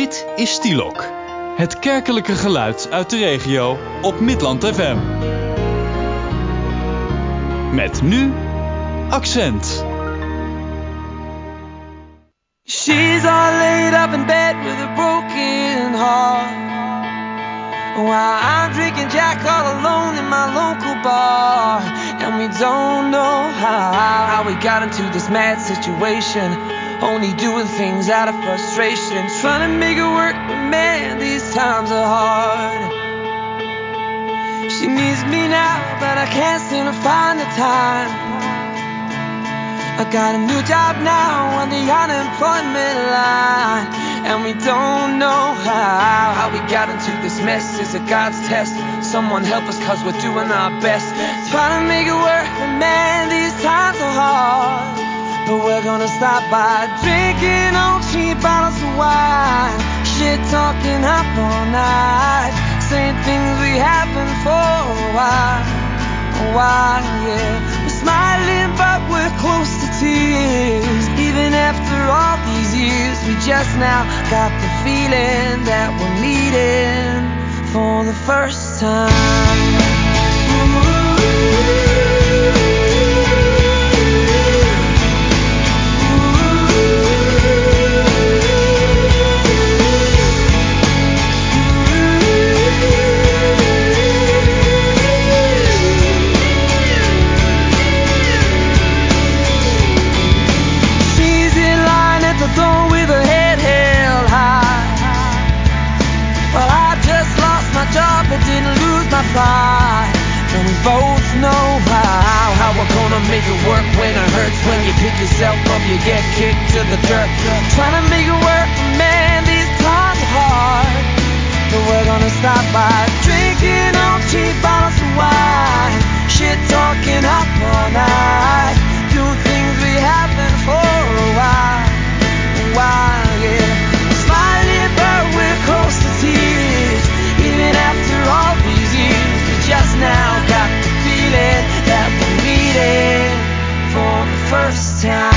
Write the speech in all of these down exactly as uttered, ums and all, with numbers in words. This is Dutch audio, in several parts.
Dit is Stielok, het kerkelijke geluid uit de regio op Midland F M. Met nu Accent. She's all laid up in bed with a broken heart, while I'm drinking Jack all alone in my local bar. And we don't know how, how we got into this mad situation, only doing things out of frustration, trying to make it work, but man, these times are hard. She needs me now, but I can't seem to find the time. I got a new job now on the unemployment line, and we don't know how, how we got into this mess. Is it God's test? Someone help us, cause we're doing our best, trying to make it work, but man, these times are hard. But we're gonna stop by drinking on cheap bottles of wine, shit talking up all night, saying things we haven't for a while, a while, yeah. We're smiling but we're close to tears, even after all these years. We just now got the feeling that we're meeting for the first time. With her head held high, well, I just lost my job but didn't lose my pride. And we both know how, how we're gonna make it work when it hurts. When you pick yourself up, you get kicked to the dirt. Trying to make it work, but man, these times are hard. But we're gonna stop by drinking on cheap bottles of wine, shit talking up all night, doing things we haven't for a while. While, yeah, smiling but we're close to tears, even after all these years. We just now got the feeling that we're meeting for the first time.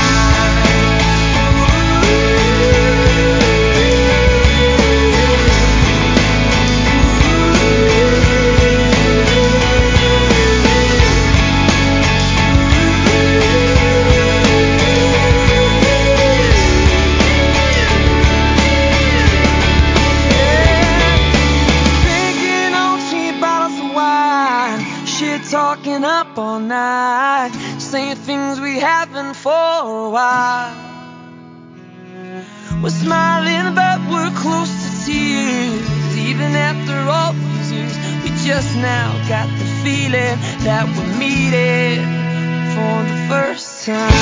Talking up all night, saying things we haven't for a while. We're smiling but we're close to tears, even after all these years. We just now got the feeling that we're meeting for the first time.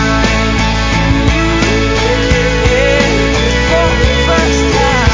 Yeah, for the first time.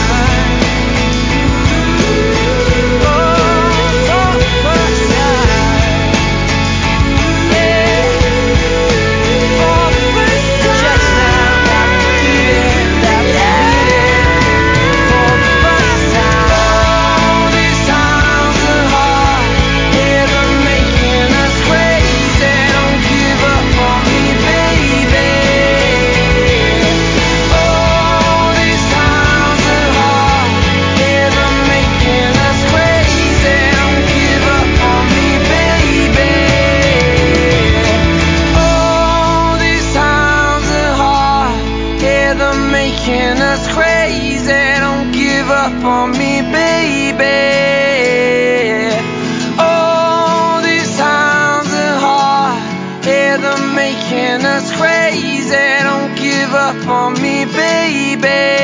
On me, baby. Oh, these times are hard. Yeah, they're making us crazy. Don't give up on me, baby.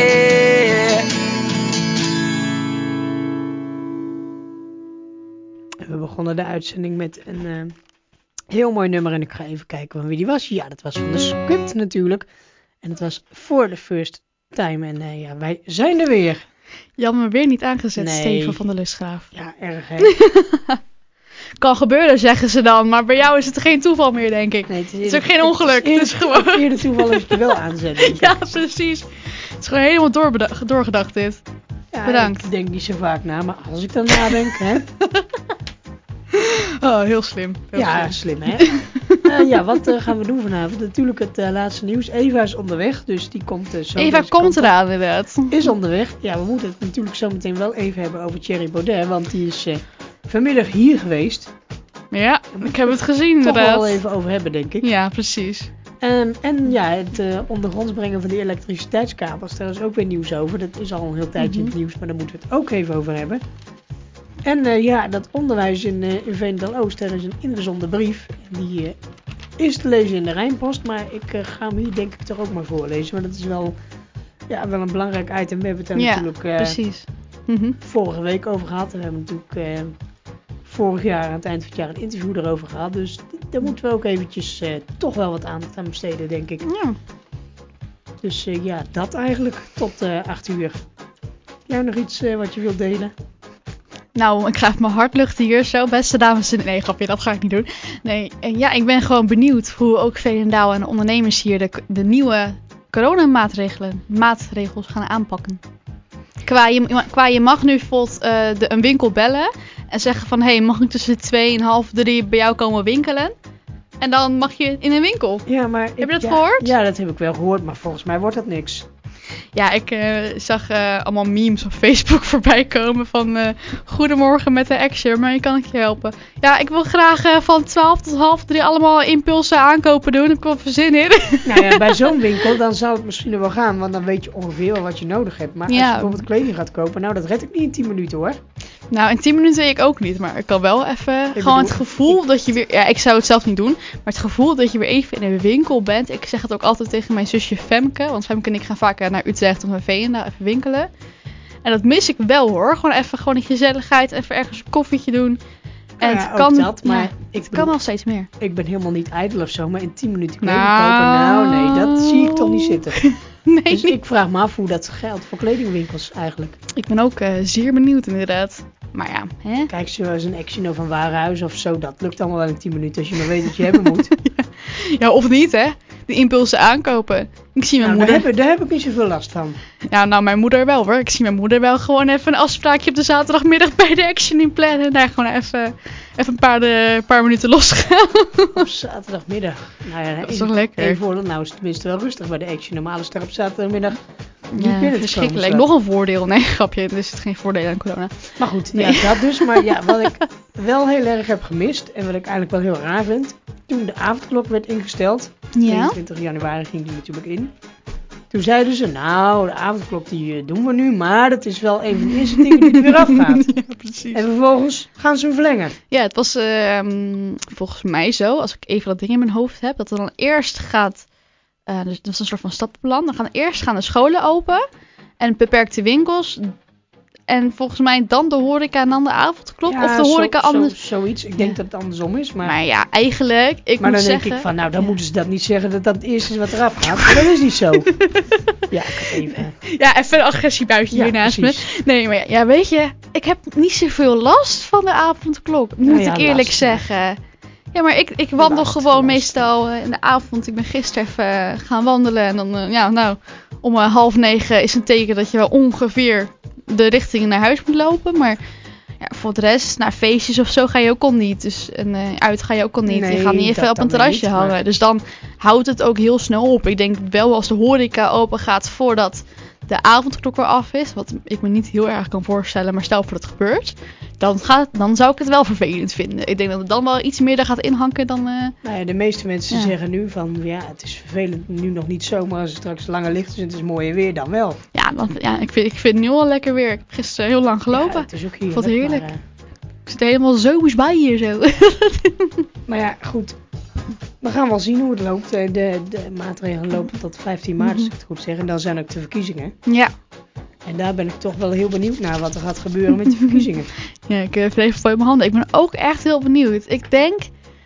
We begonnen de uitzending met een uh, heel mooi nummer. En ik ga even kijken van wie die was. Ja, dat was van de Script natuurlijk. En het was For the First Time. En uh, ja, wij zijn er weer. Jammer, weer niet aangezet, nee. Steven van der Lustgraaf. Ja, erg hè. Kan gebeuren, zeggen ze dan. Maar bij jou is het geen toeval meer, denk ik. Nee, het is, het is ook geen ongeluk. Het is, het is gewoon... het eerder toeval als je wel aanzet. Ja, precies. Het is gewoon helemaal doorbeda- doorgedacht dit. Ja, bedankt. Ik denk niet zo vaak na, maar als ik dan nadenk, hè. Oh, heel slim. Heel ja, slim, slim hè. Uh, ja, wat uh, gaan we doen vanavond? Natuurlijk het uh, laatste nieuws. Eva is onderweg, dus die komt uh, zo. Eva komt eraan inderdaad. Is onderweg. Ja, we moeten het natuurlijk zo meteen wel even hebben over Thierry Baudet, want die is uh, vanmiddag hier geweest. Ja, ik heb het gezien inderdaad. inderdaad. Toch wel even over hebben, denk ik. Ja, precies. Um, en ja, het uh, ondergronds brengen van de elektriciteitskabels, daar is ook weer nieuws over. Dat is al een heel tijdje mm-hmm. in het nieuws, maar daar moeten we het ook even over hebben. En uh, ja, dat onderwijs in, uh, in Veenendaal-Oost, daar is een ingezonden brief. En die uh, is te lezen in de Rijnpost, maar ik uh, ga hem hier denk ik toch ook maar voorlezen. Want dat is wel, ja, wel een belangrijk item. We hebben het daar ja, natuurlijk uh, precies. Mm-hmm. vorige week over gehad. En we hebben natuurlijk uh, vorig jaar aan het eind van het jaar een interview erover gehad. Dus d- daar moeten we ook eventjes uh, toch wel wat aandacht aan besteden, denk ik. Ja. Dus uh, ja, dat eigenlijk tot uh, acht uur. Jij nog iets uh, wat je wilt delen? Nou, ik ga even mijn hart luchten hier zo. Beste dames en... Nee, grapje, dat ga ik niet doen. Nee, ja, ik ben gewoon benieuwd hoe ook Veenendaal en de ondernemers hier de, de nieuwe coronamaatregelen maatregels gaan aanpakken. Qua je, qua je mag nu bijvoorbeeld uh, de, een winkel bellen en zeggen van... Hé, hey, mag ik tussen twee en half drie bij jou komen winkelen? En dan mag je in een winkel. Ja, maar heb ik, je dat ja, gehoord? Ja, dat heb ik wel gehoord, maar volgens mij wordt dat niks. Ja, ik uh, zag uh, allemaal memes op Facebook voorbij komen van... Uh, Goedemorgen met de Action, maar je kan ik je helpen. Ja, ik wil graag uh, van twaalf tot half drie allemaal impulsen aankopen doen. Daar heb ik wel veel zin in. Nou ja, bij zo'n winkel dan zou het misschien wel gaan, want dan weet je ongeveer wel wat je nodig hebt. Maar ja. als je bijvoorbeeld kleding gaat kopen, nou dat red ik niet in tien minuten hoor. Nou, in tien minuten weet ik ook niet, maar ik kan wel even... Ik gewoon bedoel, het gevoel ik, dat je weer... Ja, ik zou het zelf niet doen, maar het gevoel dat je weer even in een winkel bent. Ik zeg het ook altijd tegen mijn zusje Femke, want Femke en ik gaan vaak naar Utrecht of naar Veenendaal even winkelen. En dat mis ik wel hoor, gewoon even gewoon die gezelligheid, even ergens een koffietje doen. En ja, het kan, dat, maar ja, ik het bedoel, kan nog steeds meer. Ik ben helemaal niet ijdel of zo, maar in tien minuten kleding nou, kopen, nou nee, dat zie ik toch niet zitten. Nee, dus niet. ik vraag me af hoe dat geldt voor kledingwinkels eigenlijk. Ik ben ook uh, zeer benieuwd inderdaad. Maar ja, hè? Kijk, zoals een Action of een Warenhuis of zo, dat lukt allemaal wel in tien minuten als je maar weet dat je hebben moet. ja. ja, of niet hè. De impulsen aankopen. Ik zie mijn nou, moeder... Daar heb, daar heb ik niet zoveel last van. Ja, nou mijn moeder wel hoor. Ik zie mijn moeder wel gewoon even een afspraakje op de zaterdagmiddag bij de Action in plannen. En daar gewoon even, even een paar, de, paar minuten losgaan. Op zaterdagmiddag. Nou ja, dat is toch lekker. Even voor, nou is het tenminste wel rustig bij de Action. Normaal is het er op zaterdagmiddag niet ja, binnen te verschrikkelijk. komen. Nog een voordeel. Nee, grapje. Er is geen voordeel aan corona. Maar goed, nee. ja, dat dus. Maar ja, wat ik wel heel erg heb gemist en wat ik eigenlijk wel heel raar vind. Toen de avondklok werd ingesteld, Ja? tweeëntwintig januari ging die natuurlijk in. Toen zeiden ze, nou, de avondklok die uh, doen we nu, maar dat is wel een van de eerste dingen die er weer afgaat. Ja, precies. En vervolgens gaan ze hem verlengen. Ja, het was uh, volgens mij zo, als ik even dat ding in mijn hoofd heb, dat er dan eerst gaat, uh, dus dat is een soort van stappenplan, dan gaan eerst gaan de scholen open en beperkte winkels. En volgens mij dan de horeca en dan de avondklok. Ja, of de horeca zo, anders. Zo, zoiets. Ik denk ja. dat het andersom is. Maar, maar ja, eigenlijk. Ik maar moet dan zeggen, denk ik van, nou dan ja. moeten ze dat niet zeggen dat dat het eerste is wat eraf gaat. Maar dat is niet zo. Ja, ik had even... Ja, even een agressiebuitje Ja, hier naast precies. me. Nee, maar ja, ja, weet je, ik heb niet zoveel last van de avondklok. Moet Nou ja, ik eerlijk last, zeggen. Ja, maar ik, ik wandel Last, gewoon last. meestal uh, in de avond. Ik ben gisteren even uh, gaan wandelen. En dan, uh, ja, nou, om uh, half negen is een teken dat je wel ongeveer de richting naar huis moet lopen. Maar ja, voor de rest, naar feestjes of zo ga je ook al niet. Dus en, uh, uit ga je ook al niet. Nee, je gaat niet even dat op een dan terrasje niet, hangen. maar- Dus dan houdt het ook heel snel op. Ik denk wel als de horeca open gaat voordat de avondklok weer af is. Wat ik me niet heel erg kan voorstellen. Maar stel voor dat het gebeurt. Dan, gaat, dan zou ik het wel vervelend vinden. Ik denk dat het dan wel iets meer er gaat inhanken dan... Uh... Nou ja, de meeste mensen Ja. zeggen nu van, ja, het is vervelend nu nog niet zo, maar als het straks langer licht is en het is mooier weer, dan wel. Ja, dan, ja ik, vind, ik vind het nu al lekker weer. Ik heb gisteren heel lang gelopen. Ja, het is ook heerlijk. Vond het heerlijk. Maar, uh, Ik zit er helemaal zo's bij hier zo. maar ja, goed. We gaan wel zien hoe het loopt. De, de, de maatregelen lopen tot vijftien maart, als ik het goed zeg. En dan zijn ook de verkiezingen. Ja. En daar ben ik toch wel heel benieuwd naar wat er gaat gebeuren met de verkiezingen. Ja, ik heb even voor in mijn handen. Ik ben ook echt heel benieuwd. Ik denk...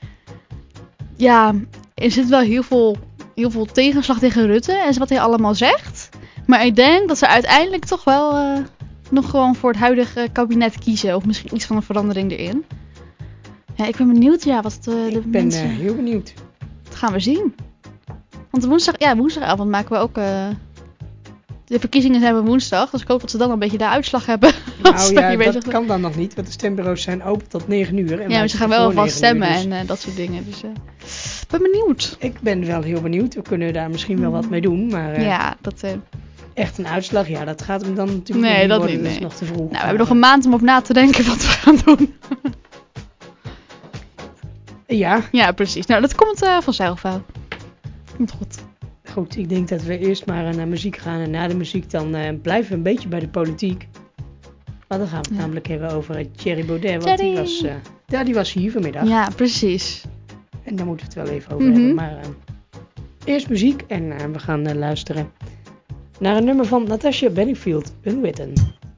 Ja, er zit wel heel veel, heel veel tegenslag tegen Rutte. En wat hij allemaal zegt. Maar ik denk dat ze uiteindelijk toch wel uh, nog gewoon voor het huidige kabinet kiezen. Of misschien iets van een verandering erin. Ja, ik ben benieuwd ja, wat de, de Ik ben mensen... uh, heel benieuwd. Dat gaan we zien. Want woensdag, ja, woensdagavond maken we ook... Uh, de verkiezingen zijn we woensdag. Dus ik hoop dat ze dan een beetje de uitslag hebben. Als we Nou ja, hier dat bezig zijn. kan dan nog niet, want de stembureaus zijn open tot negen uur. En Ja, wij maar ze gaan zitten wel voor vast negen uur, stemmen dus- en uh, dat soort dingen. Dus, uh, ben benieuwd. Ik ben wel heel benieuwd. We kunnen daar misschien wel wat mee doen. Maar uh, ja, dat... Uh... echt een uitslag, ja, dat gaat hem dan natuurlijk nee, niet dat worden. Niet, nee. Dat is nog te vroeg. Nou, we hebben nog een maand om over na te denken wat we gaan doen. ja. Ja, precies. Nou, dat komt uh, vanzelf wel. Komt goed. Goed, ik denk dat we eerst maar uh, naar muziek gaan. En na de muziek dan uh, blijven we een beetje bij de politiek. Want dan gaan we het ja. namelijk hebben over uh, Thierry Baudet. Want die was, uh, ja, die was hier vanmiddag. Ja, precies. En daar moeten we het wel even over mm-hmm. hebben. Maar uh, eerst muziek en uh, we gaan uh, luisteren naar een nummer van Natasha Bedingfield, Unwritten.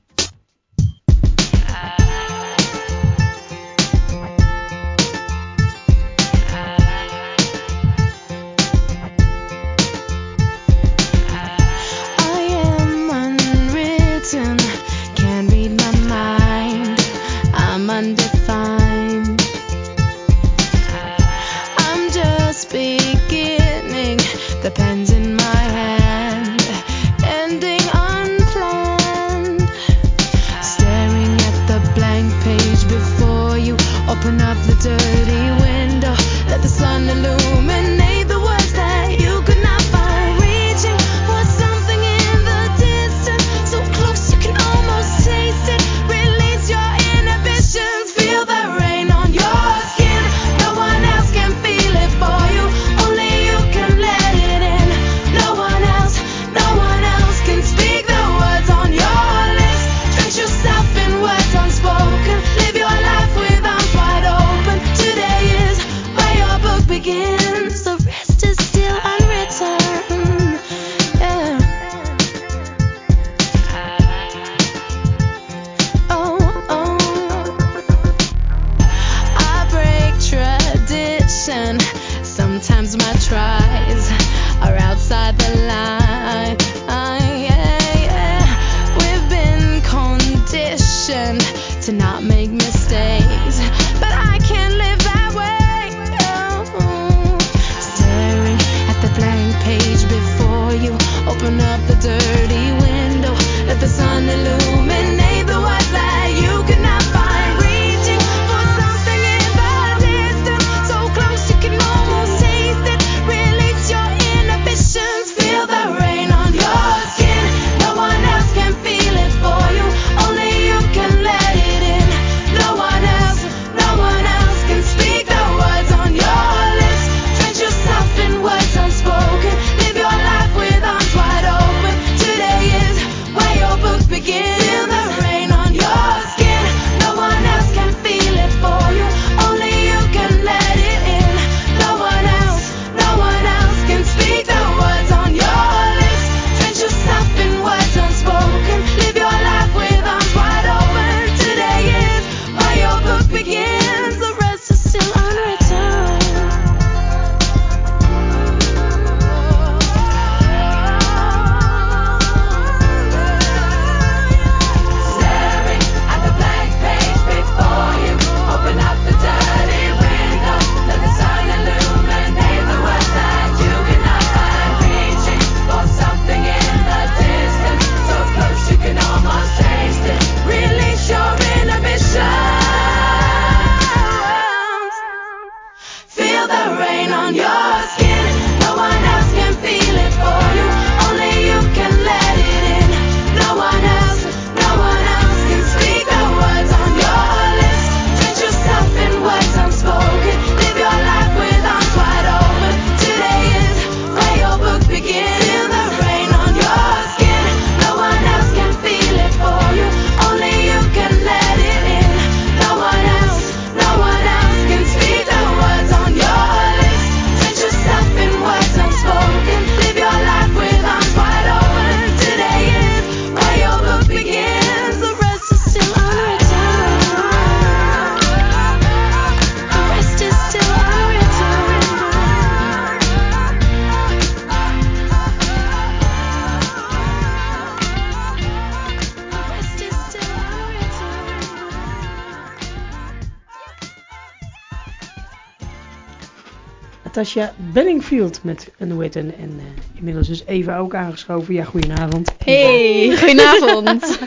Natasha Bedingfield met Unwritten. En uh, inmiddels is Eva ook aangeschoven. Ja, goedenavond. Hey, goedenavond.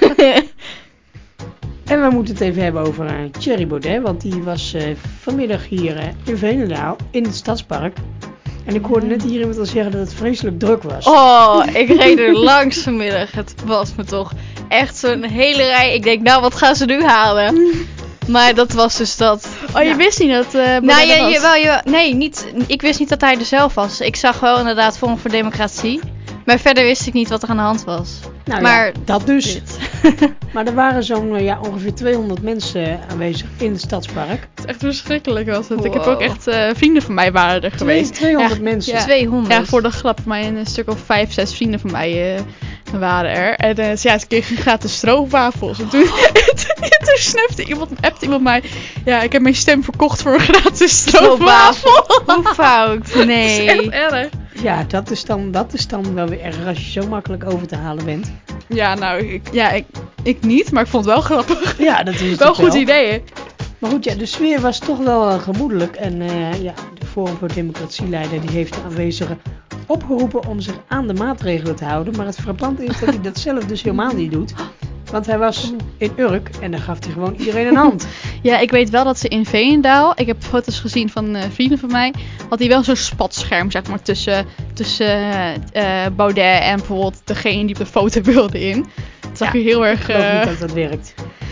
En we moeten het even hebben over uh, Thierry Baudet. Want die was uh, vanmiddag hier uh, in Veenendaal in het Stadspark. En ik hoorde net hier iemand al zeggen dat het vreselijk druk was. Oh, ik reed er langs vanmiddag. Het was me toch echt zo'n hele rij. Ik denk, nou, wat gaan ze nu halen? Maar dat was dus dat. Oh, je Ja. wist niet dat uh, Nou, Baudet ja, er was? jawel, jawel. Nee, niet, ik wist niet dat hij er zelf was. Ik zag wel inderdaad Forum voor Democratie. Maar verder wist ik niet wat er aan de hand was. Nou maar ja, dat dus. dit. Maar er waren zo'n uh, ja, ongeveer tweehonderd mensen aanwezig in het stadspark. Het is echt verschrikkelijk was het. Ik heb Wow. ook echt uh, vrienden van mij waren er geweest. tweehonderd Ja, mensen. ja. tweehonderd. Ja, voor de grap van mij een stuk of vijf, zes vrienden van mij uh, waren er. En uh, ja, ze kregen gratis stroopwafels. En toen, toen snapte iemand, appte iemand mij. Ja, ik heb mijn stem verkocht voor een gratis stroopwafel. Hoe fout? Dat is Nee. echt erg. Ja, dat is, dan, dat is dan wel weer erg als je zo makkelijk over te halen bent. Ja, nou, ik, ja, ik, ik niet, maar ik vond het wel grappig. Ja, dat is het Wel ook een goed idee, hè? Maar goed, ja, de sfeer was toch wel uh, gemoedelijk. En uh, ja, de Forum voor Democratieleider die heeft de aanwezigen opgeroepen om zich aan de maatregelen te houden. Maar het frappante is dat hij dat zelf dus helemaal niet doet. Want hij was in Urk en dan gaf hij gewoon iedereen een hand. Ja, ik weet wel dat ze in Veenendaal, ik heb foto's gezien van uh, vrienden van mij, had hij wel zo'n spatscherm, zeg maar, tussen, tussen uh, uh, Baudet en bijvoorbeeld degene die op de foto wilde in. Dat zag Ja, je heel Ik erg... geloof Uh, niet dat dat werkt.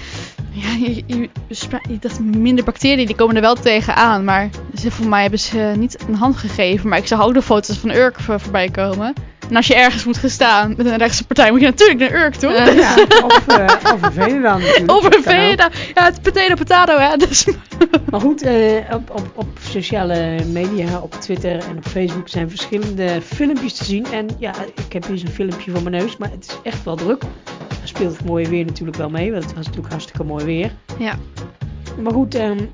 ja, je, je, spra- dat minder bacteriën, die komen er wel tegenaan, maar ze, voor mij hebben ze niet een hand gegeven. Maar ik zag ook de foto's van Urk voor, voorbij komen. En als je ergens moet gaan staan met een rechtse partij, moet je natuurlijk naar Urk toe. Uh, Ja, of, uh, of een Veenendaal natuurlijk. Over dat een kan ook. Veenendaal. Ja, het potato potato, hè. Dus... Maar goed, uh, op, op, op sociale media, op Twitter en op Facebook zijn verschillende filmpjes te zien. En ja, ik heb hier zo'n filmpje voor mijn neus, maar het is echt wel druk. Er speelt het mooie weer natuurlijk wel mee, want het was natuurlijk hartstikke mooi weer. Ja. Maar goed, um,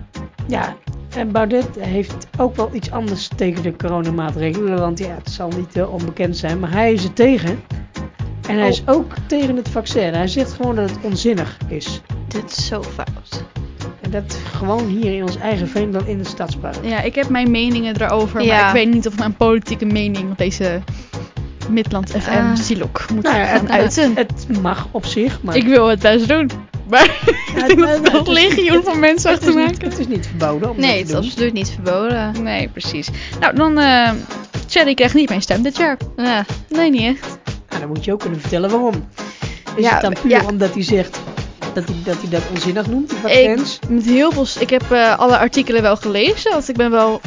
ja, en Baudet heeft ook wel iets anders tegen de coronamaatregelen. Want ja, het zal niet uh, onbekend zijn, maar hij is er tegen. En hij Oh. is ook tegen het vaccin. Hij zegt gewoon dat het onzinnig is. Dit is zo fout. En dat gewoon hier in ons eigen Veendal in het stadspark. Ja, ik heb mijn meningen erover, Ja. maar ik weet niet of mijn politieke mening op deze Midland F M Uh, Silok moet Nou ja, gaan het, uiten. het mag op zich, maar... Ik wil het best doen, maar Ja, ik denk nou, dat nou, er nog het is- legioen van mensen het achter is niet- maken. Het is niet verboden om Nee, dat het te is doen. absoluut niet verboden. Nee, precies. Nou, dan... Uh, Cherry krijgt niet mijn stem dit jaar. Ja. Nee, niet echt. Nou, dan moet je ook kunnen vertellen waarom. Is Ja, het dan puur ja. omdat hij zegt dat hij, dat hij dat onzinnig noemt, die Ik, vaccins? met heel veel, ik heb uh, alle artikelen wel gelezen, want ik ben wel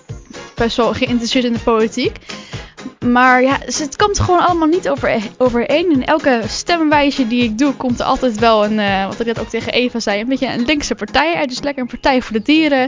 best wel geïnteresseerd in de politiek. Maar ja, het komt gewoon allemaal niet over, overeen. In elke stemwijze die ik doe, komt er altijd wel een, uh, wat ik net ook tegen Eva zei, een beetje een linkse partij uit. Dus lekker een partij voor de dieren.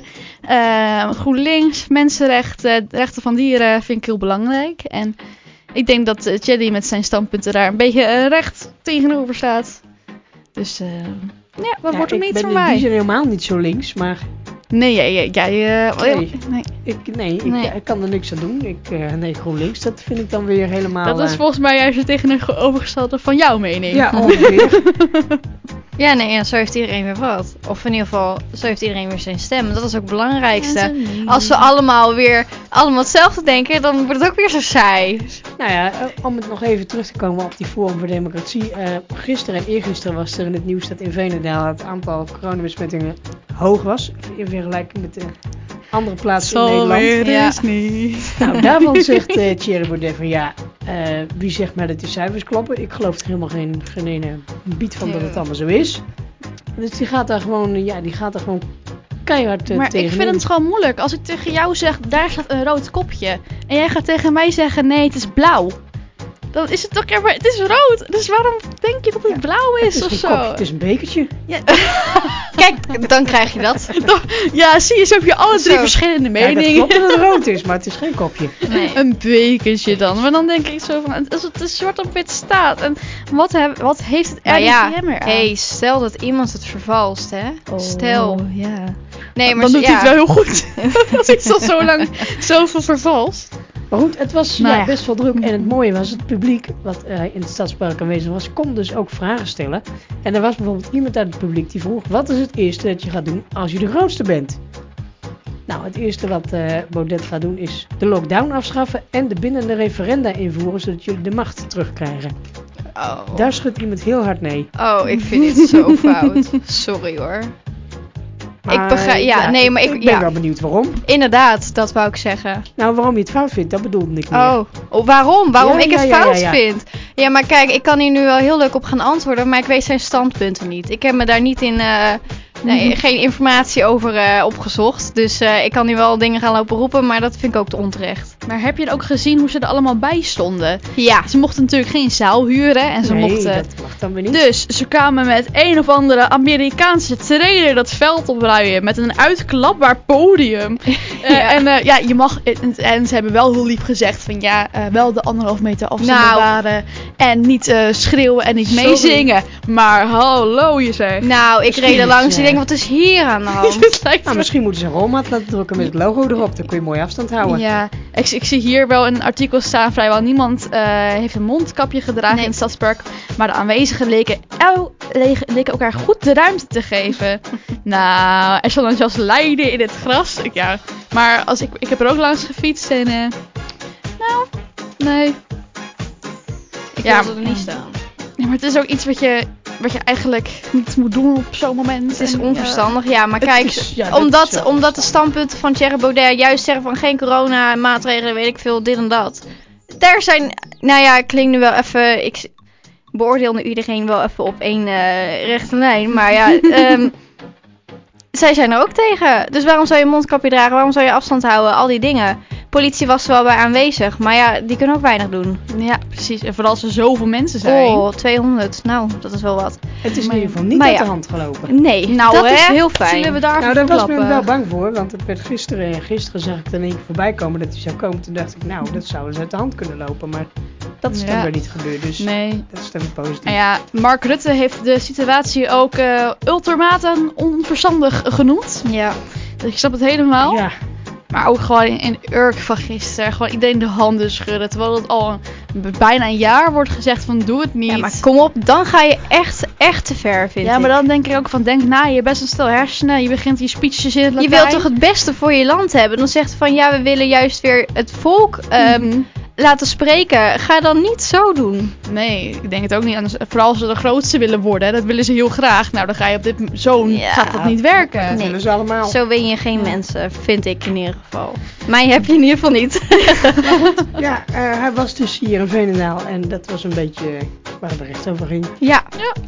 Uh, GroenLinks, mensenrechten, rechten van dieren vind ik heel belangrijk. En ik denk dat uh, Thierry met zijn standpunten daar een beetje uh, recht tegenover staat. Dus uh, ja, wat Ja, wordt er niet ik ben van in die mij? zin helemaal niet zo links, maar Nee, jij, jij, jij uh, Nee. nee. ik, nee, ik, Nee. ik kan er niks aan doen. Ik, uh, nee, GroenLinks, dat vind ik dan weer helemaal... Dat is uh, volgens mij juist het tegenovergestelde van jouw mening. ja, ongeveer. Ja, nee, en zo heeft iedereen weer wat. Of in ieder geval, zo heeft iedereen weer zijn stem. Dat is ook het belangrijkste. Als we allemaal weer allemaal hetzelfde denken, dan wordt het ook weer zo saai. Nou ja, uh, om het nog even terug te komen op die Forum voor Democratie. Uh, gisteren en eergisteren was er in het nieuws dat in Veenendaal het aantal coronabesmettingen hoog was. In vergelijking met de andere plaatsen in Nederland. weer Ja. eens niet. Nou, daarvan zegt uh, Thierry Baudet van ja, uh, wie zegt mij dat die cijfers kloppen? Ik geloof er helemaal geen, geen ene bied van dat het allemaal zo is. Dus die gaat daar gewoon, ja, die gaat daar gewoon keihard uh, Maar tegen ik vind het gewoon moeilijk. Als ik tegen jou zeg, daar staat een rood kopje. En jij gaat tegen mij zeggen, nee, het is blauw. Dan is het toch, ja, maar het is rood. Dus waarom denk je dat het blauw Het is, is of geen zo? kopje, het is een bekertje. Ja, Kijk, dan krijg je dat. ja, zie je, zo heb je alle drie Zo. verschillende Ja, dat meningen. klopt dat het rood is, maar het is geen kopje. Nee. Een bekertje dan. Maar dan denk ik zo van, als het is zwart op wit staat. En wat, heb, wat heeft het Nou ja, R I V M er aan? hey, stel dat iemand het vervalst, hè. Stel. Oh, ja. Nee, maar dan zo- doet ja. hij het wel heel goed. Als ik al zo lang zoveel vervalst. Maar goed, het was Nou ja, ja. best wel druk. En het mooie was, het publiek wat uh, in het stadspark aanwezig was, kon dus ook vragen stellen. En er was bijvoorbeeld iemand uit het publiek die vroeg, wat is het eerste dat je gaat doen als je de grootste bent? Nou, het eerste wat uh, Baudet gaat doen is de lockdown afschaffen en de bindende referenda invoeren, zodat jullie de macht terugkrijgen. Oh. Daar schudt iemand heel hard nee. Oh, ik vind dit zo fout. Sorry hoor. Maar, ik begrijp, ja, ja, nee, maar ik, ik ben ja, wel benieuwd waarom. inderdaad, dat wou ik zeggen. Nou, waarom je het fout vindt, dat bedoelde ik meer. Oh, oh, waarom? Waarom Ja, ik ja, het ja, fout ja, ja. vind? Ja, maar kijk, ik kan hier nu wel heel leuk op gaan antwoorden, maar ik weet zijn standpunten niet. Ik heb me daar niet in, uh, nee, Mhm. geen informatie over uh, opgezocht. Dus uh, ik kan nu wel dingen gaan lopen roepen, maar dat vind ik ook te onterecht. Maar heb je ook gezien hoe ze er allemaal bij stonden? Ja, Ze mochten natuurlijk geen zaal huren en ze nee, mochten... dat mag dan weer niet. Dus ze kwamen met een of andere Amerikaanse trailer dat veld opruien met een uitklapbaar podium. Uh, Ja. En uh, ja, je mag, en, en ze hebben wel heel lief gezegd van ja, uh, wel de anderhalf meter afstand Nou. bewaren en niet uh, schreeuwen en niet Sorry. meezingen. Maar hallo je zegt. nou, ik reed er langs en ja. ik denk, wat is hier aan de hand? Het lijkt Nou, me- misschien moeten ze een rolmat laten drukken met het logo erop. Dan kun je mooi afstand houden. Ja, ik, ik zie hier wel in een artikel staan vrijwel niemand uh, heeft een mondkapje gedragen Nee. in het stadspark. Maar de aanwezigen leken, el, leken, leken elkaar goed de ruimte te geven. Nou, er stonden zelfs lijden in het gras. Ik, ja, maar als ik, ik heb er ook langs gefietst en... Uh, nou, nee. Ik Ja, wilde er niet staan. Ja, maar het is ook iets wat je, wat je eigenlijk niet moet doen op zo'n moment. Het is En, onverstandig, ja, maar Het kijk, is- ja, dat is omdat, wel omdat de verstandig. standpunten van Thierry Baudet juist zeggen van geen corona, maatregelen, weet ik veel, dit en dat. Daar zijn, nou ja, klinkt nu wel even, ik beoordeel nu iedereen wel even op één uh, rechte lijn, maar ja, um, zij zijn er ook tegen. Dus waarom zou je mondkapje dragen, waarom zou je afstand houden, al die dingen. Politie was er wel bij aanwezig, maar ja, die kunnen ook weinig doen. Ja, precies. En vooral als er zoveel mensen zijn. Oh, tweehonderd, nou, dat is wel wat. Het is in Maar- ieder geval niet maar uit ja. de hand gelopen. Nee, Nou, dat hè? is heel fijn. Zullen we daar Nou, daar was ik klappen? wel bang voor, want het werd gisteren en gisteren zag ik er in één keer voorbij komen dat hij zou komen. Toen dacht ik, nou, dat zou eens uit de hand kunnen lopen, maar dat is dan Ja. weer niet gebeurd, dus Nee. dat is dan weer positief. Nou ja, Mark Rutte heeft de situatie ook uh, ultimatum onverstandig genoemd. Ja. Dus ik snap het helemaal. Ja, Maar ook gewoon in, in Urk van gisteren. Gewoon iedereen de handen schudden. Terwijl het al een, bijna een jaar wordt gezegd van doe het niet. Ja, maar kom op, dan ga je echt, echt te ver, vind Ja, ik. maar dan denk ik ook van denk na, je hebt best een stel hersenen. Je begint die speeches in het Je Latijn. wilt toch het beste voor je land hebben? Dan zegt van ja, we willen juist weer het volk ehm, Mhm. laten spreken. Ga dan niet zo doen. Nee, ik denk het ook niet. Anders, vooral als ze de grootste willen worden. Dat willen ze heel graag. Nou, dan ga je op dit zo Ja. gaat dat niet werken. dat Nee. willen ze allemaal. Zo ben je geen Ja. mensen, vind ik in ieder geval. Mij heb je in ieder geval niet. Ja, uh, hij was dus hier in Veenendaal en dat was een beetje waar het bericht over ging. ja,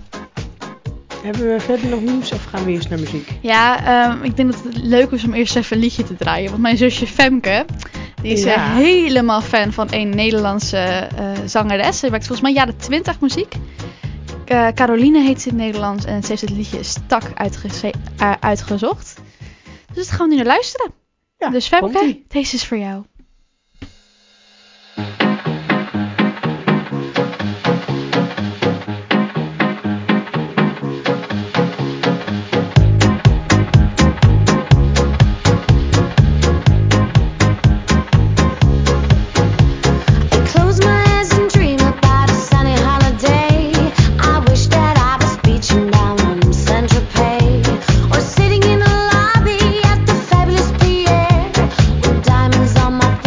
Hebben we verder nog nieuws of gaan we eerst naar muziek? Ja, ehm, ik denk dat het leuk is om eerst even een liedje te draaien. Want mijn zusje Femke, die is Ja. eh, helemaal fan van een Nederlandse eh, zangeres. Ze maakt volgens mij jaren twintig muziek. Uh, Caroline heet ze in het Nederlands. En ze heeft het liedje Stak uitgeze- uh, uitgezocht. Dus dat gaan we nu naar luisteren. Ja, dus Femke, komt-ie. deze is voor jou. Close my eyes and dream about a sunny holiday. I wish that I was beaching down on Saint-Tropez, or sitting in a lobby at the fabulous Pierre, with diamonds on my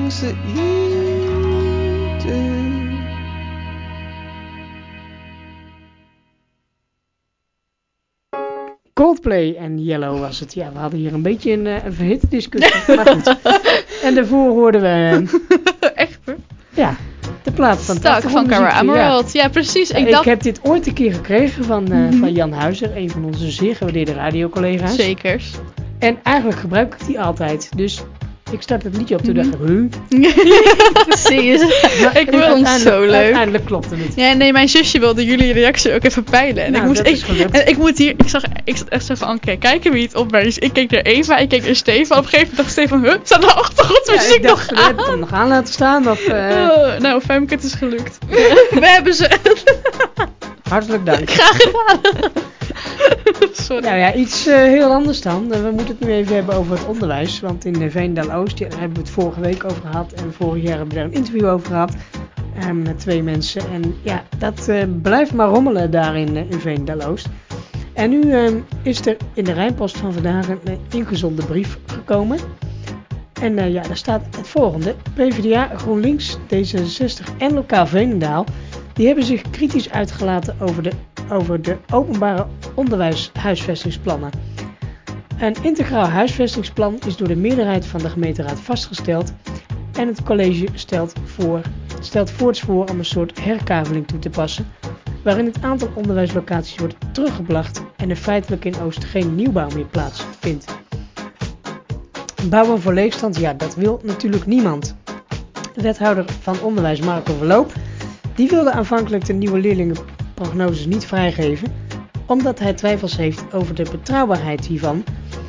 things that you do. Coldplay en Yellow was het. Ja, we hadden hier een beetje een, uh, een verhitte discussie. Maar goed. En daarvoor hoorden we... Uh, Echt hoor. Ja, de plaat van Stak van Cara Emerald. Ja, ja precies. Ja, ik, ik dacht... heb dit ooit een keer gekregen van, uh, Mm-hmm. van Jan Huizer. Een van onze zeer gewaardeerde radiocollega's. Zekers. En eigenlijk gebruik ik die altijd. Dus ik start het liedje op. Toen dacht ik... Huh? Precies. Maar Ik vond het zo leuk. Uiteindelijk klopte het. Ja, nee, mijn zusje wilde jullie reactie ook even peilen. En, Nou, ik, moest, dat is ik, gelukt. en ik moet hier, ik zag, ik zat echt zo van, oké, kijken wie het opwijst. Ik keek naar Eva, ik keek naar Stefan. Op een gegeven moment dacht Stefan, huh, staat de achtergrondmuziek Ja, ik dacht, nog we aan? hebben hem nog aan laten staan. Of, uh, Oh, nou, Femke, het is gelukt. We hebben ze. hartelijk dank. Graag gedaan. Sorry. Nou ja, iets uh, heel anders dan. Uh, we moeten het nu even hebben over het onderwijs. Want in uh, Veenendaal-Oost, ja, daar hebben we het vorige week over gehad. En vorig jaar hebben we daar een interview over gehad. Uh, met twee mensen. En ja, dat uh, blijft maar rommelen daar in, uh, in Veenendaal-Oost. En nu uh, is er in de Rijnpost van vandaag een uh, ingezonden brief gekomen. En uh, ja, daar staat het volgende. P v d A, GroenLinks, D zesenzestig en Lokaal Veenendaal... die hebben zich kritisch uitgelaten over de, over de openbare onderwijshuisvestingsplannen. Een integraal huisvestingsplan is door de meerderheid van de gemeenteraad vastgesteld en het college stelt, voor, stelt voorts voor om een soort herkaveling toe te passen, waarin het aantal onderwijslocaties wordt teruggebracht en er feitelijk in Oost geen nieuwbouw meer plaatsvindt. Bouwen voor leegstand, ja, dat wil natuurlijk niemand. Wethouder van Onderwijs Marco Verloop, die wilde aanvankelijk de nieuwe leerlingenprognoses niet vrijgeven, omdat hij twijfels heeft over de betrouwbaarheid hiervan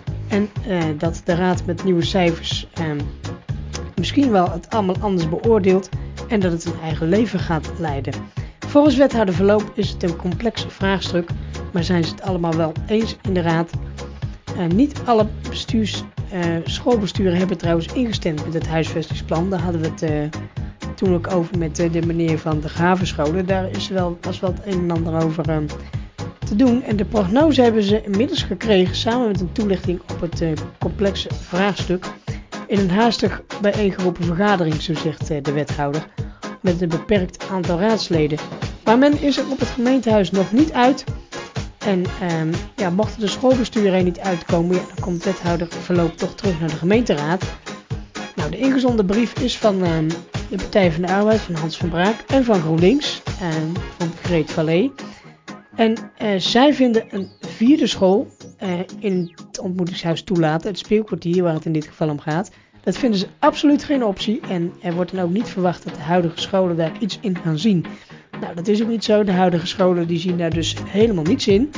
en uh, dat de raad met nieuwe cijfers uh, misschien wel het allemaal anders beoordeelt en dat het een eigen leven gaat leiden. Volgens wethouder Verloop is het een complex vraagstuk, maar zijn ze het allemaal wel eens in de raad. Uh, niet alle bestuurs, uh, schoolbesturen hebben trouwens ingestemd met het huisvestingsplan. Daar hadden we het uh, toen ook over met uh, de meneer van de Gravenscholen. Daar is wel, was wel het een en ander over uh, te doen. En de prognose hebben ze inmiddels gekregen samen met een toelichting op het uh, complexe vraagstuk. In een haastig bijeengeroepen vergadering, zo zegt uh, de wethouder, met een beperkt aantal raadsleden. Maar men is er op het gemeentehuis nog niet uit. En um, ja, mochten de schoolbesturen er niet uitkomen, ja, dan komt wethouder Verloop toch terug naar de gemeenteraad. Nou, de ingezonden brief is van um, de Partij van de Arbeid, van Hans van Braak en van GroenLinks, um, van Greet Vallée. En uh, zij vinden een vierde school uh, in het ontmoetingshuis toelaten, het speelkwartier waar het in dit geval om gaat. Dat vinden ze absoluut geen optie en er wordt dan ook niet verwacht dat de huidige scholen daar iets in gaan zien. Nou, dat is ook niet zo. De huidige scholen die zien daar dus helemaal niets in.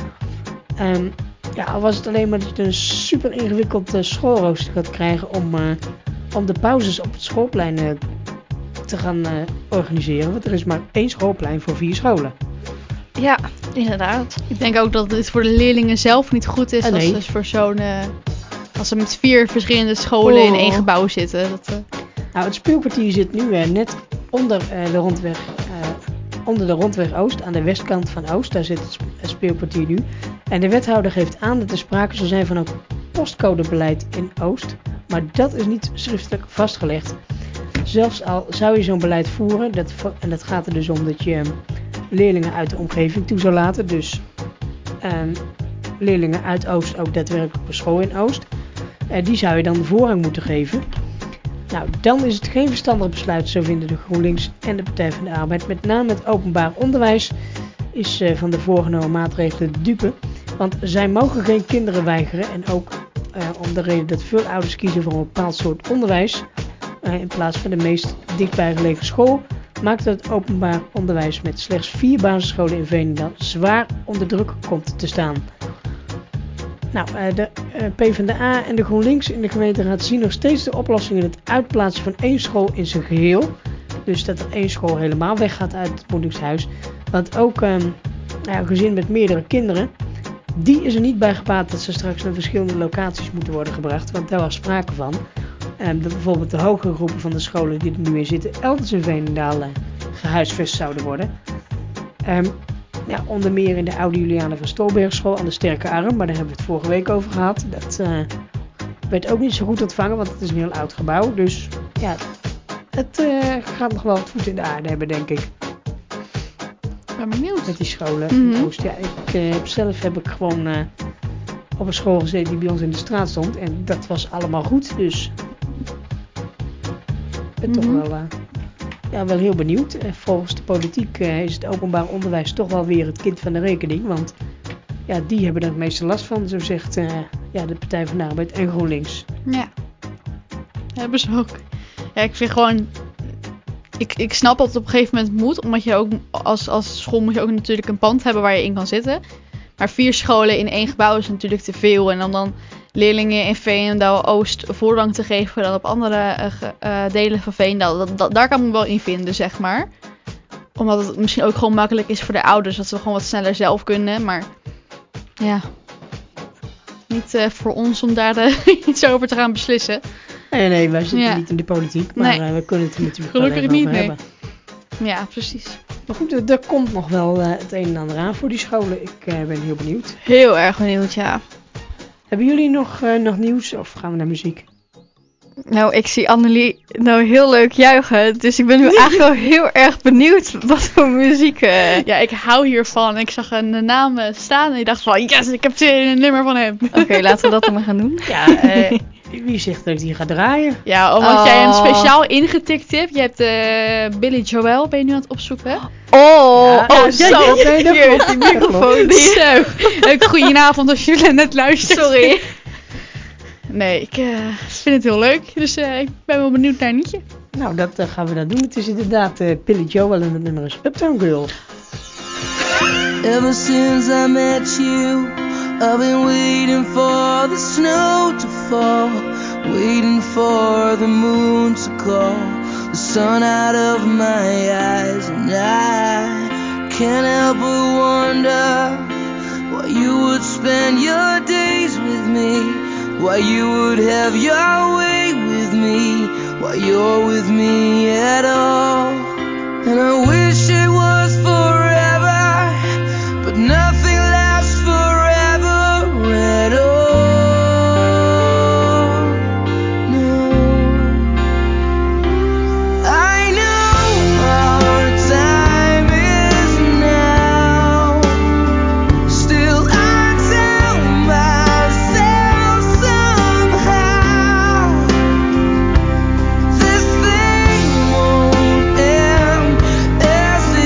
Um, ja, al was het alleen maar dat je een super ingewikkeld uh, schoolrooster gaat krijgen om, uh, om de pauzes op het schoolplein uh, te gaan uh, organiseren. Want er is maar één schoolplein voor vier scholen. Ja, inderdaad. Ik denk ook dat dit voor de leerlingen zelf niet goed is. Ah, nee. Als, dus voor zo'n, uh, als ze met vier verschillende scholen Oh. in één gebouw zitten. Dat, uh... Nou, het speelkwartier zit nu uh, net onder uh, de rondweg... Uh, onder de rondweg Oost, aan de westkant van Oost. Daar zit het speelkwartier nu. En de wethouder geeft aan dat er sprake zal zijn van een postcodebeleid in Oost. Maar dat is niet schriftelijk vastgelegd. Zelfs al zou je zo'n beleid voeren, dat, en dat gaat er dus om dat je leerlingen uit de omgeving toe zou laten. Dus um, leerlingen uit Oost ook daadwerkelijk op school in Oost. Uh, die zou je dan de voorrang moeten geven. Nou, dan is het geen verstandig besluit, zo vinden de GroenLinks en de Partij van de Arbeid. Met name het openbaar onderwijs is uh, van de voorgenomen maatregelen de dupe. Want zij mogen geen kinderen weigeren. En ook uh, om de reden dat veel ouders kiezen voor een bepaald soort onderwijs. Uh, in plaats van de meest dichtbijgelegen school. Maakt dat het openbaar onderwijs met slechts vier basisscholen in Veenendaal zwaar onder druk komt te staan. Nou, de P v d A en de GroenLinks in de gemeenteraad zien nog steeds de oplossing in het uitplaatsen van één school in zijn geheel. Dus dat er één school helemaal weggaat uit het ontmoetingshuis. Want ook um, ja, een gezin met meerdere kinderen, die is er niet bij gebaat dat ze straks naar verschillende locaties moeten worden gebracht. Want daar was sprake van. Um, dat bijvoorbeeld de hogere groepen van de scholen die er nu in zitten elders in Veenendaal uh, gehuisvest zouden worden. Um, Ja, onder meer in de oude Juliane van Stolbergschool aan de Sterke Arm, maar daar hebben we het vorige week over gehad. Dat uh, werd ook niet zo goed ontvangen, want het is een heel oud gebouw. Dus ja, het uh, gaat nog wel wat voet in de aarde hebben, denk ik. Ik ben benieuwd. Met die scholen in Mhm. Oost. Ja, ik uh, heb zelf heb ik gewoon uh, op een school gezeten die bij ons in de straat stond. En dat was allemaal goed, dus ik ben Mhm. toch wel, uh, ja, wel heel benieuwd. Uh, volgens de politiek uh, is het openbaar onderwijs toch wel weer het kind van de rekening. Want ja, die hebben er het meeste last van, zo zegt uh, ja, de Partij van de Arbeid en GroenLinks. Ja. Hebben ze ook. Ja, ik vind gewoon... Ik, ik snap dat het op een gegeven moment moet. Omdat je ook als, als school moet je ook natuurlijk een pand hebben waar je in kan zitten. Maar vier scholen in één gebouw is natuurlijk te veel. En dan dan leerlingen in Veenendaal Oost voorrang te geven dan op andere uh, ge- uh, delen van Veenendaal. Dat, dat, daar kan ik me wel in vinden, zeg maar. Omdat het misschien ook gewoon makkelijk is voor de ouders. Dat ze gewoon wat sneller zelf kunnen. Maar ja... Niet uh, voor ons om daar uh, iets over te gaan beslissen. Nee, nee, wij zitten Ja. niet in de politiek, maar Nee. uh, we kunnen het er natuurlijk Gelukkig wel even niet, over nee. hebben. Ja, precies. Maar goed, er, er komt nog wel uh, het een en ander aan voor die scholen. Ik uh, ben heel benieuwd. Heel erg benieuwd, ja. Hebben jullie nog, uh, nog nieuws of gaan we naar muziek? Nou, ik zie Annelie nou heel leuk juichen. Dus ik ben nu eigenlijk wel heel erg benieuwd wat voor muziek... Uh... Ja, ik hou hiervan. Ik zag een naam uh, staan en ik dacht van, yes, ik heb zin in een nummer van hem. Oké, okay, laten we dat dan maar gaan doen. Ja, uh, wie zegt dat ik die ga draaien? Ja, omdat Oh. jij hem speciaal ingetikt hebt. Je hebt uh, Billy Joel, ben je nu aan het opzoeken? Oh, Ja, oh ja, zo. ja, nee, dat Hier, klopt, die dat microfoon. klopt. Zo. Uh, goedenavond als jullie net luisteren. Sorry. Nee, ik uh, vind het heel leuk. Dus uh, ik ben wel benieuwd naar een liedje. Nou, dat uh, gaan we dan doen. Het is inderdaad uh, Billy Joel en het nummer is Uptown Girl. Ever since I met you, I've been waiting for the snow to fall, waiting for the moon to call the sun out of my eyes, and I can't help but wonder why you would spend your days with me, why you would have your way with me, why you're with me at all. And I wish it was forever, but nothing lasts forever at all. No, I know our time is now. Still I tell myself somehow this thing won't end as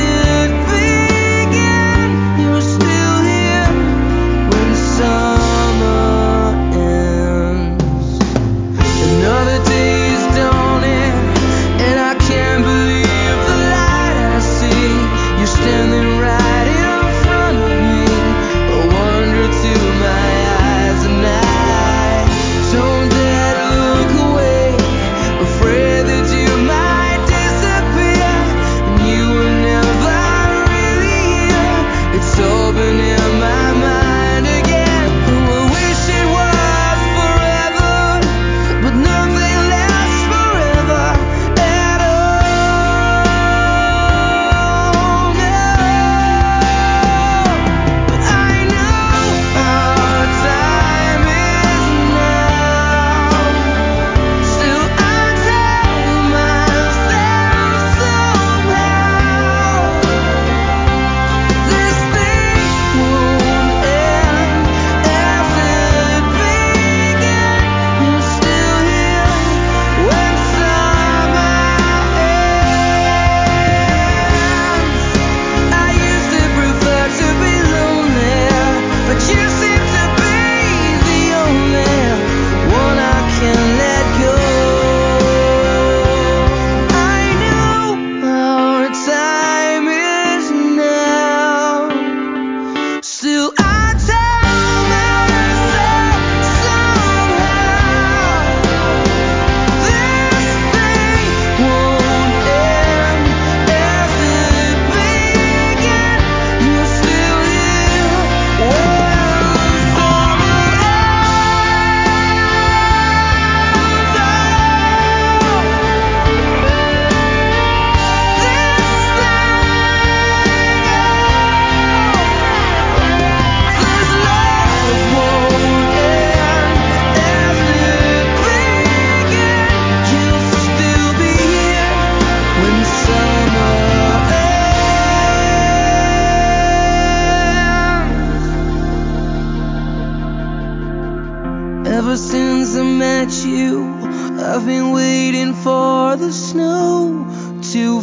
I've been waiting for the snow to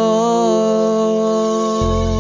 fall.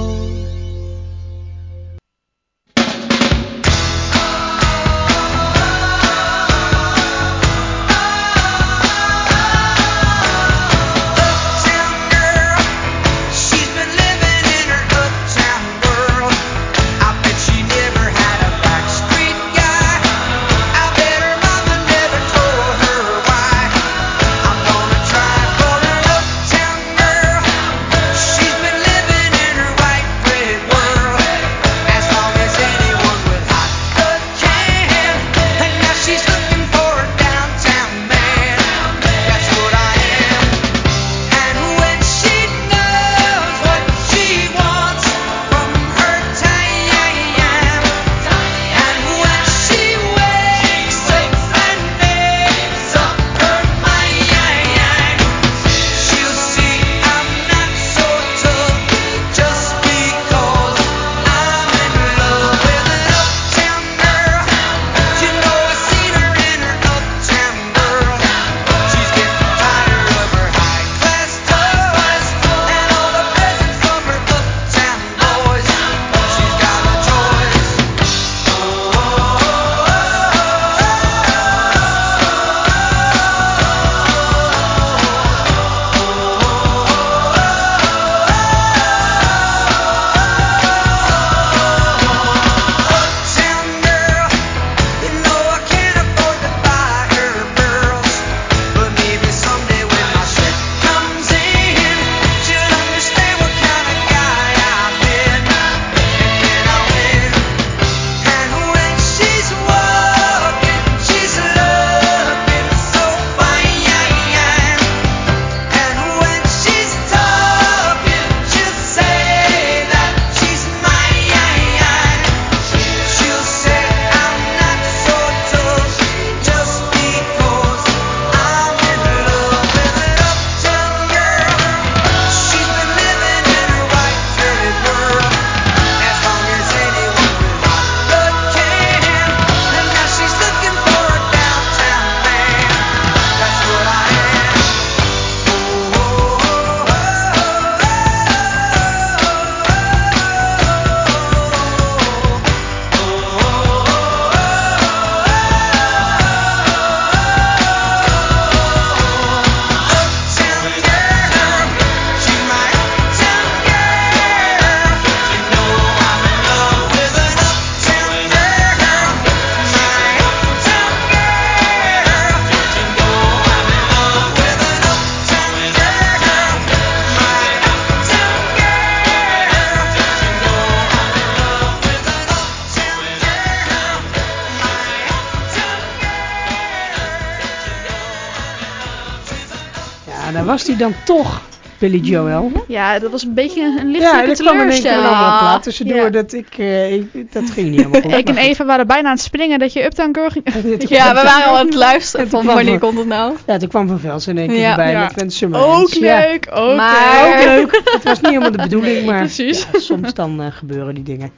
Daar was hij dan toch, Billy Joel. Ja, dat was een beetje een, een lichte Ja, dat kwam in één keer een teleurstelling. andere plaat tussendoor. Ja. Dat, ik, uh, ik, dat ging niet helemaal goed. Ik en Eva waren bijna aan het springen dat je Uptown Girl ging... Ja, we waren al aan het luisteren En toen van kwam wanneer er- komt het nou. Ja, toen kwam Van Vels in één keer Ja. voorbij Ja. met When Summer Ends. Ook Ja. leuk, ook Maar- leuk. Ook leuk. Het was niet helemaal de bedoeling, maar Precies. ja, soms dan uh, gebeuren die dingen.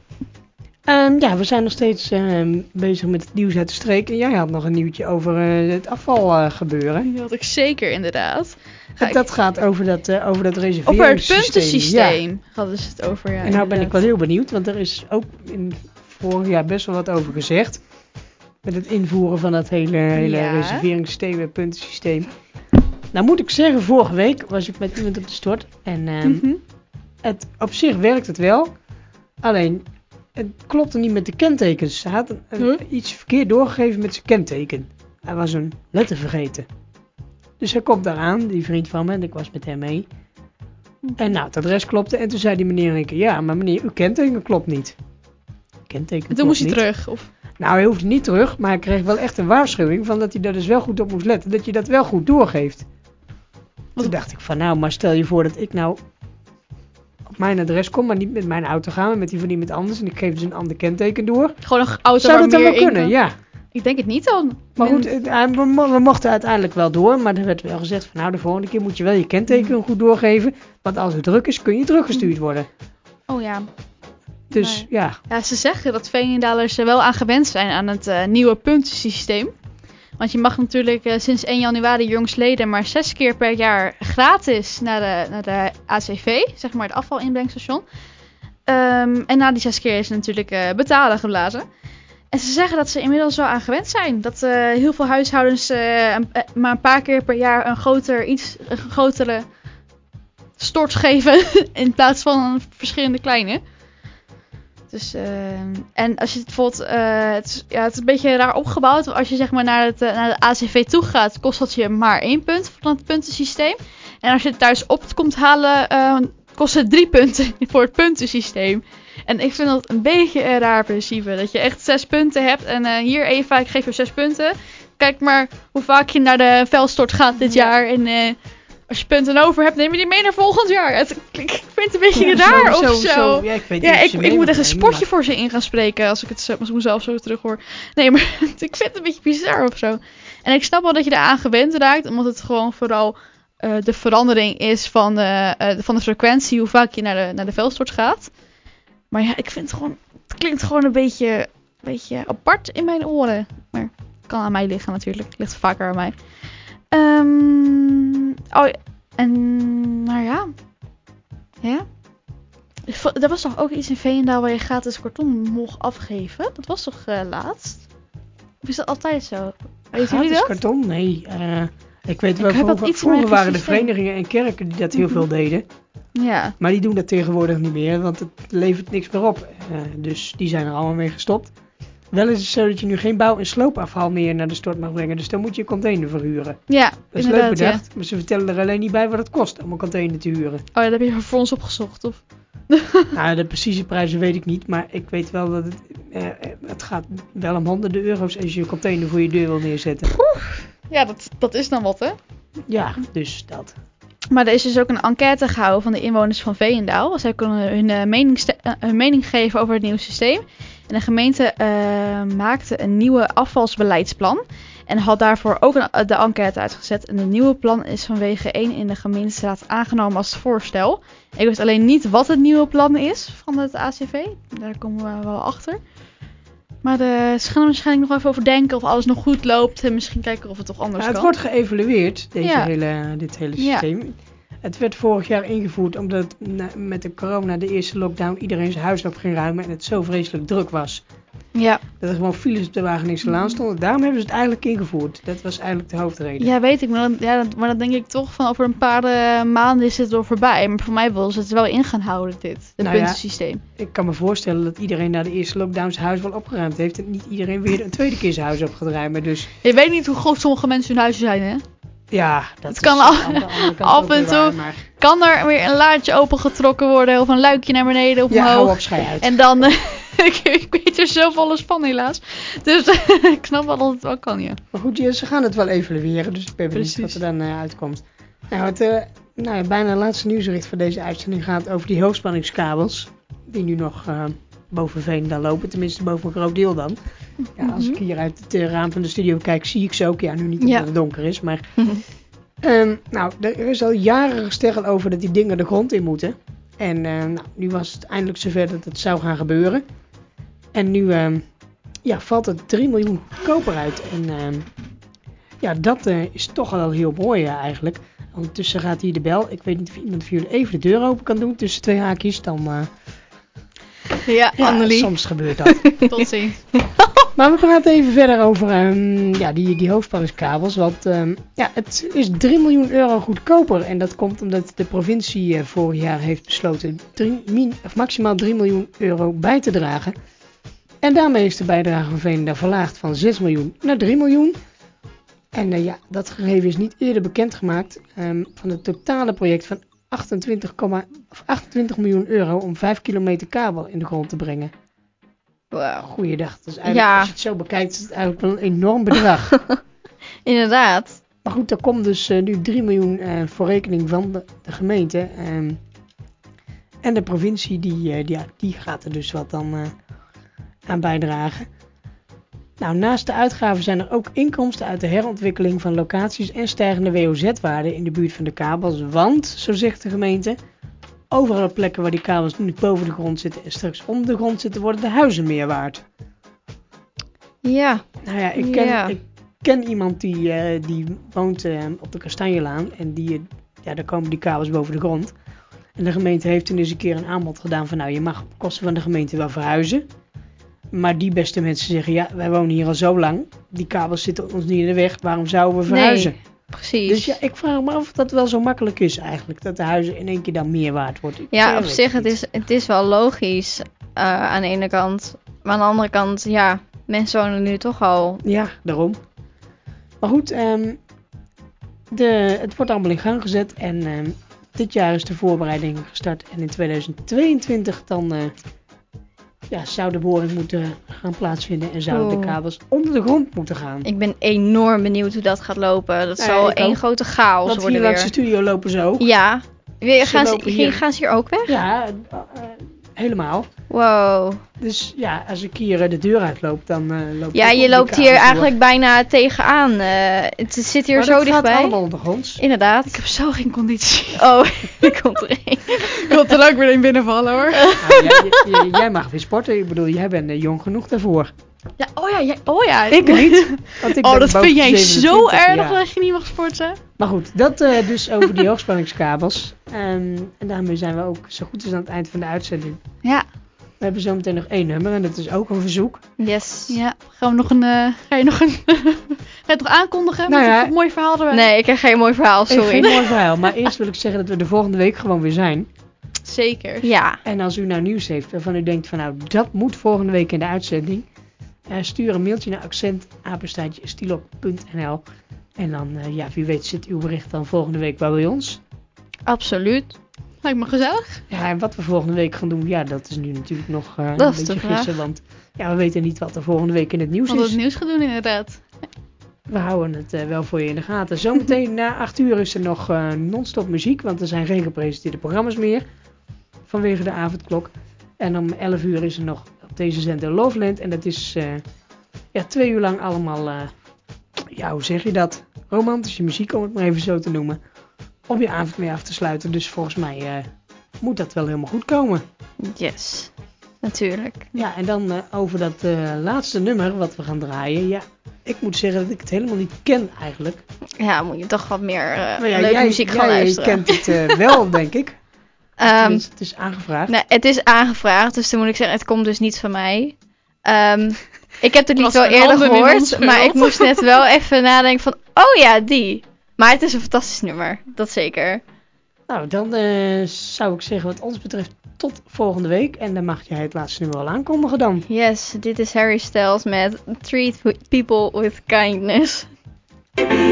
Um, ja, we zijn nog steeds um, bezig met het nieuws uit de streek. En jij had nog een nieuwtje over uh, het afval uh, gebeuren. Dat had ik zeker, inderdaad. Ga En ik- dat gaat over dat, uh, over dat Over het reserveringssysteem. puntensysteem Ja. hadden ze het over, ja. En nou ben ik inderdaad. wel heel benieuwd, want er is ook in vorig jaar best wel wat over gezegd. Met het invoeren van dat hele, hele Ja. reserveringssysteem en puntensysteem. Nou moet ik zeggen, vorige week was ik met iemand op de stort. En um, Mhm. het, op zich werkt het wel. Alleen, het klopte niet met de kentekens. Hij had een, een- Huh? iets verkeerd doorgegeven met zijn kenteken. Hij was een letter vergeten. Dus hij komt daaraan, die vriend van me, en ik was met hem mee. En nou, het adres klopte. En toen zei die meneer in één keer, ja, maar meneer, uw kenteken klopt niet. Kenteken En toen klopt moest hij niet. terug. Of... Nou, hij hoefde niet terug, maar hij kreeg wel echt een waarschuwing van dat hij daar dus wel goed op moest letten. Dat je dat wel goed doorgeeft. Toen dacht ik van, nou, maar stel je voor dat ik nou op mijn adres kom, maar niet met mijn auto gaan, maar met die van iemand anders. En ik geef dus een ander kenteken door. Gewoon een auto Zou waar dat dan meer wel in kunnen? kan. Ja. Ik denk het niet dan. Maar En- goed, het- hij- we, mo- we mochten uiteindelijk wel door, maar er werd wel gezegd van, nou, de volgende keer moet je wel je kenteken goed doorgeven. Want als het druk is, kun je teruggestuurd worden. Oh ja. Dus Nee. ja, Ja, ze zeggen dat Veenendalers er wel aan gewend zijn aan het eh, nieuwe puntensysteem. Want je mag natuurlijk uh, sinds één januari jongsleden maar zes keer per jaar gratis naar de, naar de A C V, zeg maar het afvalinbrengstation. Um, en na die zes keer is het natuurlijk uh, betalen geblazen. En ze zeggen dat ze inmiddels wel aan gewend zijn. Dat uh, heel veel huishoudens uh, een, uh, maar een paar keer per jaar een, groter, iets, een grotere stort geven in plaats van verschillende kleine. Dus, uh, en als je het bijvoorbeeld, uh, het, is, ja, het is een beetje raar opgebouwd. Als je zeg maar naar, het, uh, naar de A C V toe gaat, kost dat je maar één punt van het puntensysteem. En als je het thuis op komt halen, uh, kost het drie punten voor het puntensysteem. En ik vind dat een beetje een raar principe. Dat je echt zes punten hebt en uh, hier Eva, ik geef je zes punten. Kijk maar hoe vaak je naar de veldstort gaat dit jaar. En uh, als je punten over hebt, neem je die mee naar volgend jaar. Het, ik vind het een beetje ja, raar zo, of zo. zo. Ja, ik, weet ja, ik, ik moet echt een sportje maar... voor ze in gaan spreken als ik het als ik mezelf zo terug hoor. Nee, maar ik vind het een beetje bizar of zo. En ik snap wel dat je eraan gewend raakt, omdat het gewoon vooral uh, de verandering is van de, uh, van de frequentie, hoe vaak je naar de, naar de veldstort gaat. Maar ja, ik vind het gewoon, het klinkt gewoon een beetje, een beetje apart in mijn oren. Maar het kan aan mij liggen natuurlijk, het ligt vaker aan mij. Um, oh, en, nou ja. Ja. Er was toch ook iets in Veenendaal waar je gratis karton mocht afgeven? Dat was toch uh, laatst? Of is dat altijd zo? Weet jullie dat? Karton? Nee. Uh, ik weet wel, vroeger, vroeger waren de verenigingen en kerken die dat heel mm-hmm. veel deden. Ja. Maar die doen dat tegenwoordig niet meer, want het levert niks meer op. Uh, dus die zijn er allemaal mee gestopt. Wel is het zo dat je nu geen bouw- en sloopafval meer naar de stort mag brengen. Dus dan moet je een container verhuren. Ja, dat is leuk bedacht, ja. Maar ze vertellen er alleen niet bij wat het kost om een container te huren. Oh ja, dat heb je voor ons opgezocht, of? Nou, de precieze prijzen weet ik niet. Maar ik weet wel dat het, uh, het gaat wel om honderden euro's als je een container voor je deur wil neerzetten. Oeh, ja, dat, dat is dan wat, hè? Ja, dus dat. Maar er is dus ook een enquête gehouden van de inwoners van Veenendaal. Zij kunnen hun, uh, mening, st- uh, hun mening geven over het nieuwe systeem. En de gemeente uh, maakte een nieuwe afvalsbeleidsplan. En had daarvoor ook een, de enquête uitgezet. En het nieuwe plan is vanwege één in de gemeenteraad aangenomen als voorstel. Ik weet alleen niet wat het nieuwe plan is van het A C V. Daar komen we wel achter. Maar de, ze gaan er waarschijnlijk nog even over denken of alles nog goed loopt. En misschien kijken of het toch anders ja, het kan. Het wordt geëvalueerd, deze ja. hele, dit hele systeem. Ja. Het werd vorig jaar ingevoerd omdat na, met de corona, de eerste lockdown, iedereen zijn huis op ging ruimen en het zo vreselijk druk was. Ja. Dat er gewoon files op de Wageningse Laan stonden. Daarom hebben ze het eigenlijk ingevoerd. Dat was eigenlijk de hoofdreden. Ja, weet ik. Maar dan, ja, maar dan denk ik toch van over een paar uh, maanden is het door voorbij. Maar voor mij willen ze het wel in gaan houden, dit. Het nou puntensysteem. Ja, ik kan me voorstellen dat iedereen na de eerste lockdown zijn huis wel opgeruimd heeft. En niet iedereen weer een tweede keer zijn huis op gaat ruimen. Dus... Je weet niet hoe groot sommige mensen hun huizen zijn, hè? Ja, dat het is kan af, andere, andere af en toe waar, maar... kan er weer een laadje opengetrokken worden of een luikje naar beneden of ja, omhoog. hou op, schei uit. En dan, uh, ik, ik weet er zo volle van helaas. Dus ik snap wel dat het wel kan, ja. Maar goed, ja, ze gaan het wel evalueren, dus ik ben benieuwd wat er dan uh, uitkomt. Nou, het uh, nou ja, bijna laatste nieuwsbericht van deze uitzending gaat over die hoogspanningskabels. Die nu nog uh, boven Veenendaal lopen, tenminste boven een groot deel dan. Ja, als ik hier uit het uh, raam van de studio kijk, zie ik ze ook. Ja, nu niet omdat ja. het donker is, maar... um, nou, er is al jaren gesteggel over dat die dingen de grond in moeten. En uh, nou, nu was het eindelijk zover dat het zou gaan gebeuren. En nu uh, ja, valt er drie miljoen koper uit. En uh, ja, dat uh, is toch wel heel mooi uh, eigenlijk. Ondertussen gaat hier de bel. Ik weet niet of iemand voor jullie even de deur open kan doen tussen twee haakjes. Dan... Uh, Ja, ja, Annelie. Soms gebeurt dat. Tot ziens. Maar we praten even verder over um, ja, die, die hoogspanningskabels. Want um, ja, het is drie miljoen euro goedkoper. En dat komt omdat de provincie uh, vorig jaar heeft besloten drie, min, of maximaal drie miljoen euro bij te dragen. En daarmee is de bijdrage van Veenendaal verlaagd van zes miljoen naar drie miljoen. En uh, ja, dat gegeven is niet eerder bekendgemaakt um, van het totale project van achtentwintig miljoen euro om vijf kilometer kabel in de grond te brengen. Wow, goeiedag. Dat is eigenlijk, ja. Als je het zo bekijkt, is het eigenlijk wel een enorm bedrag. Inderdaad. Maar goed, er komt dus uh, nu drie miljoen uh, voor rekening van de, de gemeente. Um, en de provincie, die, uh, die, ja, die gaat er dus wat dan uh, aan bijdragen. Nou, naast de uitgaven zijn er ook inkomsten uit de herontwikkeling van locaties en stijgende W O Z-waarden in de buurt van de kabels. Want, zo zegt de gemeente, overal op plekken waar die kabels nu boven de grond zitten en straks onder de grond zitten, worden de huizen meer waard. Ja. Nou ja, ik ken, ja. Ik, ken iemand die, uh, die woont uh, op de Kastanjelaan. En die, uh, ja, daar komen die kabels boven de grond. En de gemeente heeft toen eens een keer een aanbod gedaan van nou, je mag op kosten van de gemeente wel verhuizen. Maar die beste mensen zeggen, ja, wij wonen hier al zo lang. Die kabels zitten ons niet in de weg, waarom zouden we verhuizen? Nee, precies. Dus ja, ik vraag me af of dat wel zo makkelijk is eigenlijk. Dat de huizen in één keer dan meer waard worden. Ja, op zich, het is, het is wel logisch uh, aan de ene kant. Maar aan de andere kant, ja, mensen wonen nu toch al. Ja, daarom. Maar goed, um, de, het wordt allemaal in gang gezet. En um, dit jaar is de voorbereiding gestart. En in tweeduizend tweeëntwintig dan uh, ja, zou de boring moeten gaan plaatsvinden. En zouden Oeh. de kabels onder de grond moeten gaan. Ik ben enorm benieuwd hoe dat gaat lopen. Dat Ja, zal ik één ook. grote chaos Want worden hier langs weer. de studio lopen ze ook. Ja. Weer, Ze gaan, ze, lopen hier... hier- gaan ze hier ook weg? Ja, uh, uh, helemaal. Wow. Dus ja, als ik hier uh, de deur uitloop, dan uh, loop ik Ja, ook je onder die loopt hier kabels door. eigenlijk bijna tegenaan. Uh, het zit hier Maar zo dat gaat dichtbij. allemaal ondergronds. Inderdaad. Ik heb zo geen conditie. Oh, er komt er één. Ik wil er ook weer een binnenvallen hoor. Nou, jij, jij, jij mag weer sporten. Ik bedoel, jij bent uh, jong genoeg daarvoor. Ja, oh ja, ja, oh ja. Ik niet. Want ik Oh, ben dat boven vind de jij zo zevenentwintig, erg ja. dat je niet mag sporten. Maar goed, dat uh, dus over die hoogspanningskabels. Um, en daarmee zijn we ook zo goed als aan het eind van de uitzending. Ja. We hebben zometeen nog één nummer en dat is ook een verzoek. Yes. Ja, gaan we nog een, uh, ga je nog een, ga je het nog aankondigen? Nou Met ja. een mooi verhaal erbij? Nee, ik heb geen mooi verhaal, Ik sorry. geen mooi verhaal, maar eerst wil ik zeggen dat we de volgende week gewoon weer zijn. Zeker. Ja. En als u nou nieuws heeft waarvan u denkt van nou, dat moet volgende week in de uitzending. Uh, stuur een mailtje naar accent apenstaartje stilop punt n l. En dan, uh, ja, wie weet zit uw bericht dan volgende week wel bij ons. Absoluut. Lijkt me gezellig. Ja, en wat we volgende week gaan doen, ja, dat is nu natuurlijk nog uh, Dat een is de beetje vraag. gissen. Want ja, we weten niet wat er volgende week in het nieuws Wat we is. het nieuws gaan doen inderdaad. We houden het uh, wel voor je in de gaten. Zometeen na acht uur is er nog uh, non-stop muziek, want er zijn geen gepresenteerde programma's meer. Vanwege de avondklok. En om elf uur is er nog op deze zender Loveland. En dat is uh, ja, twee uur lang allemaal, uh, ja, hoe zeg je dat? Romantische muziek, om het maar even zo te noemen. Om je avond mee af te sluiten. Dus volgens mij uh, moet dat wel helemaal goed komen. Yes. Natuurlijk. Ja, en dan uh, over dat uh, laatste nummer wat we gaan draaien. Ja, ik moet zeggen dat ik het helemaal niet ken eigenlijk. Ja, moet je toch wat meer uh, Maar ja, leuke jij, muziek gaan jij luisteren. kent het uh, wel, denk ik. Um, Tenminste, het is aangevraagd. nee, het is aangevraagd, dus dan moet ik zeggen, het komt dus niet van mij. Um, ik heb het lied Was wel een eerder handen in ons gehoord, schuld. maar ik moest net wel even nadenken van, oh ja, die. Maar het is een fantastisch nummer, dat zeker. Nou, dan uh, zou ik zeggen wat ons betreft tot volgende week. En dan mag jij het laatste nummer wel aankondigen dan. Yes, dit is Harry Styles met Treat People with Kindness. Baby,